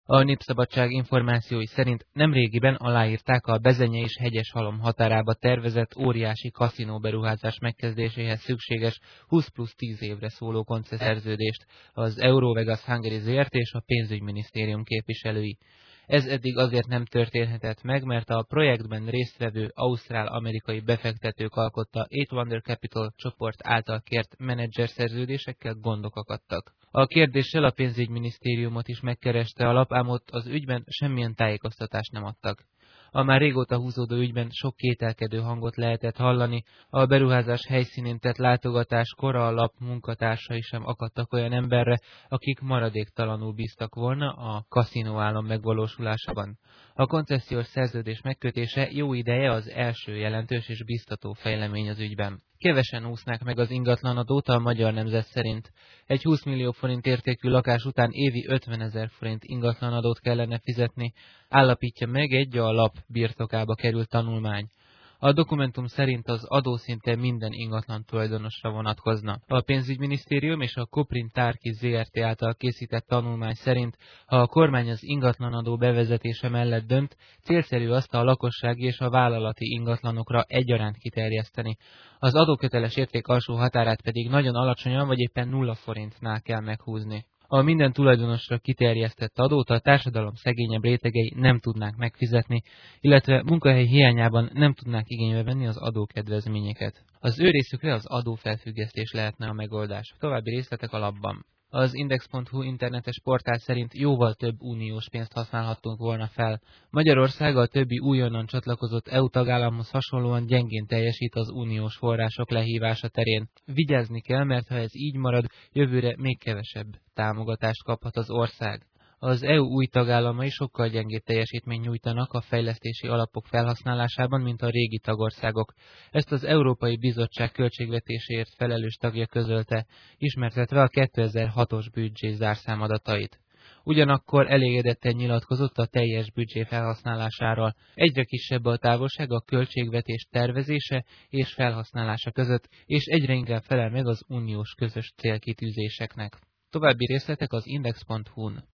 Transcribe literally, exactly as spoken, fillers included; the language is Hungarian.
A Népszabadság információi szerint nemrégiben aláírták a Bezenye és Hegyeshalom határába tervezett óriási kaszinó beruházás megkezdéséhez szükséges húsz plusz tíz évre szóló koncesszerződést az Eurovegas Hungary Zrt. És a pénzügyminisztérium képviselői. Ez eddig azért nem történhetett meg, mert a projektben résztvevő ausztrál-amerikai befektetők alkotta Eight Wonder Capital csoport által kért menedzser szerződésekkel gondok akadtak. A kérdéssel a pénzügyminisztériumot is megkereste a lap, ám ott az ügyben semmilyen tájékoztatást nem adtak. A már régóta húzódó ügyben sok kételkedő hangot lehetett hallani, a beruházás helyszínén tett látogatáskor a lap munkatársai sem akadtak olyan emberre, akik maradéktalanul bíztak volna a kaszinóállam megvalósulásában. A koncesziós szerződés megkötése jó ideje az első jelentős és biztató fejlemény az ügyben. Kevesen úsznák meg az ingatlanadót a Magyar Nemzet szerint. Egy húsz millió forint értékű lakás után évi ötvenezer forint ingatlanadót kellene fizetni, állapítja meg egy a lap birtokába került tanulmány. A dokumentum szerint az adó szinte minden ingatlan tulajdonosra vonatkozna. A pénzügyminisztérium és a Koprin Tárki Zrt. Által készített tanulmány szerint, ha a kormány az ingatlanadó bevezetése mellett dönt, célszerű azt a lakossági és a vállalati ingatlanokra egyaránt kiterjeszteni. Az adóköteles érték alsó határát pedig nagyon alacsonyan vagy éppen nulla forintnál kell meghúzni. A minden tulajdonosra kiterjesztett adót a társadalom szegényebb rétegei nem tudnák megfizetni, illetve munkahely hiányában nem tudnák igénybe venni az adókedvezményeket. Az ő részükre az adófelfüggesztés lehetne a megoldás. További részletek a lapban. Az index pont hu internetes portál szerint jóval több uniós pénzt használhattunk volna fel. Magyarország a többi újonnan csatlakozott é u tagállamhoz hasonlóan gyengén teljesít az uniós források lehívása terén. Vigyázni kell, mert ha ez így marad, jövőre még kevesebb támogatást kaphat az ország. Az é u új tagállamai sokkal gyengébb teljesítményt nyújtanak a fejlesztési alapok felhasználásában, mint a régi tagországok. Ezt az Európai Bizottság költségvetéséért felelős tagja közölte, ismertetve a kétezer-hatos büdzsé zárszámadatait. Ugyanakkor elégedetten nyilatkozott a teljes büdzsé felhasználásáról. Egyre kisebb a távolság a költségvetés tervezése és felhasználása között, és egyre inkább felel meg az uniós közös célkitűzéseknek. További részletek az index pont hu-n.